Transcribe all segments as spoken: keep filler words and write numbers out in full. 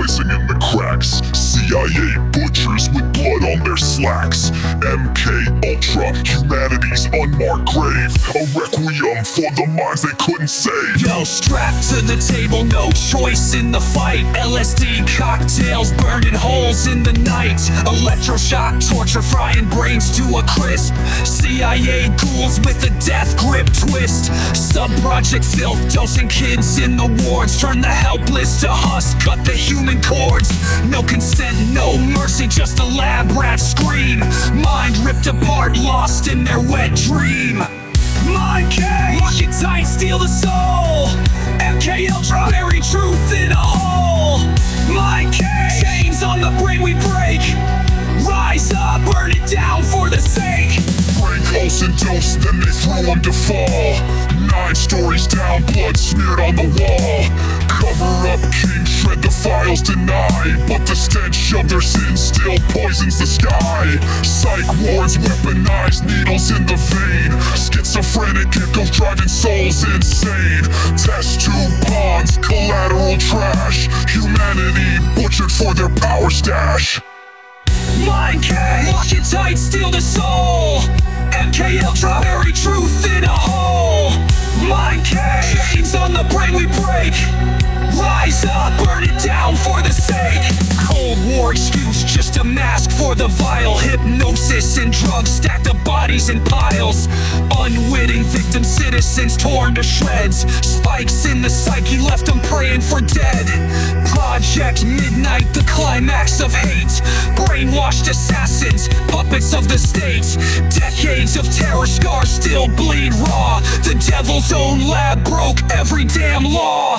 slicing in the cracks. C I A butchers with blood on their slacks. M K Ultra, humanity's unmarked grave. A requiem for the minds they couldn't save. Yo, strapped to the table, no choice in the fight. L S D cocktails, burning holes in the night. Electroshock, torture, frying brains to a crisp. C I A ghouls with a death grip twist. Sub-project filth, dosing kids in the wards. Turn the helpless to husk, cut the human cords. No consent, no mercy, just a lab rat scream. Mind ripped apart, lost in their wet dream. Mind cage, lock it tight, steal the soul. M K Ultra, bury truth in a hole. Mind cage, chains on the brain we break. Rise up, burn it down for the sake. Frank Olsen dosed, then they threw him to fall. Nine stories down, blood smeared on the wall. Cover up, king, shred the files, deny. But the stench of their sins still poisons the sky. Psych wards, weaponized needles in the vein. Schizophrenic geckos driving souls insane. Test tube pawns, collateral trash. Humanity butchered for their power stash. Mind cage, lock it tight, steal the soul. M K Ultra, bury truth in a hole. Mind cage, chains on the brain we break. Rise up, burn it down for the sake. Cold War excuse, just a mask for the vile. Hypnosis and drugs stack the bodies in piles. Unwitting victim citizens torn to shreds. Spikes in the psyche left them praying for dead. Project Midnight, the climax of hate. Brainwashed assassins, puppets of the state. Decades of terror scars still bleed raw. The devil's own lab broke every damn law.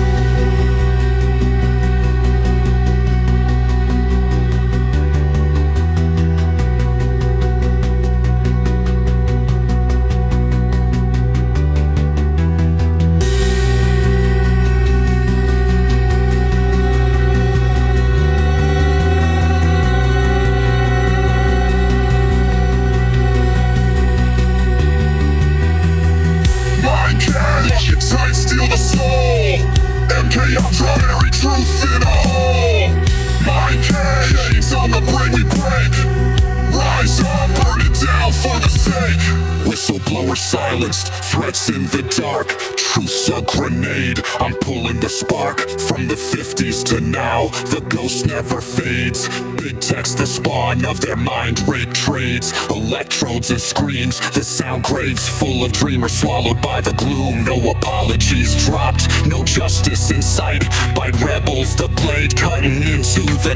Steal the soul. M K Ultra, bury truth in a hole. Mind cage, chains on the brain we break. Rise up, burn it down for the sake. Whistleblower silenced, threats in the dark. Truth's a grenade, I'm pulling the spark. From the fifties to now, the ghost never fades. Big tech's the spawn of their mind rape trades. Electrodes and screams, the sound graves full of dreamers swallowed by the gloom. No apologies dropped, no justice in sight. By rebels, the blade cutting into the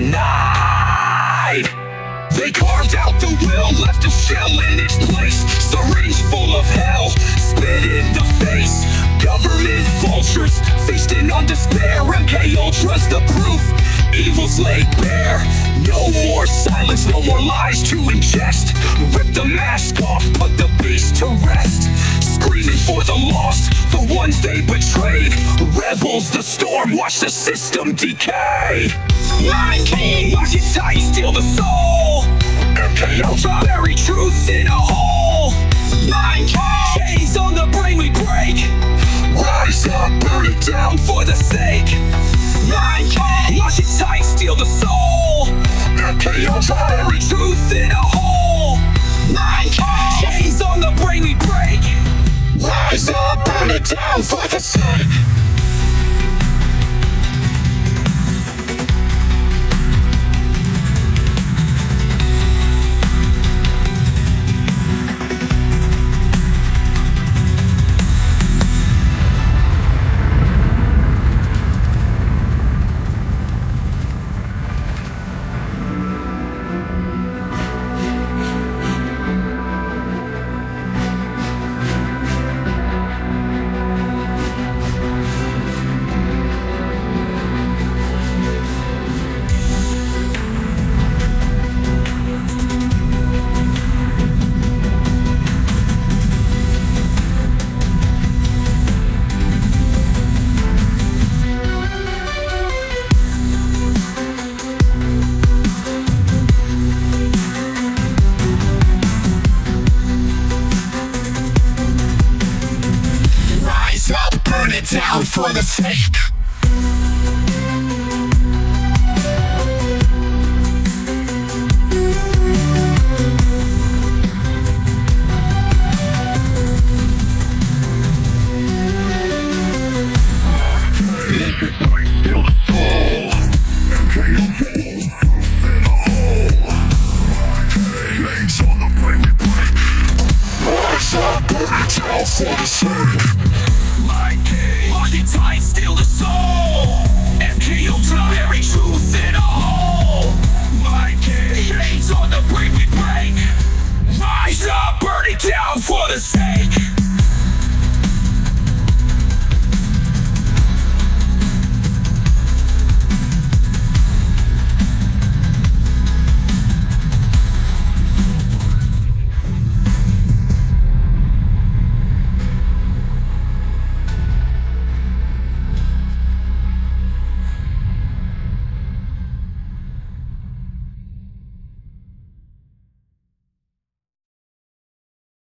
night. They carved out the will, left a shell in its place. Syringe full of hell, spit in the face. Government vultures, feasting on despair. M K Ultra's the proof, evil's laid bare. No more silence, no more lies to ingest. Rip the mask off, put the beast to rest. Screaming for the lost, the ones they betrayed. Rebels, the storm, watch the system decay. Mind cage, lock it tight, steal the soul. M K Ultra, bury truth in a hole. Mind cage, chains on the brain we break. Rise up, burn it down for the sake. Mind cage, lock it tight, steal the soul. M K Ultra, bury truth in a hole. Mind cage, chains on the brain we break. Rise up, burn it down for the sake. down for the sake.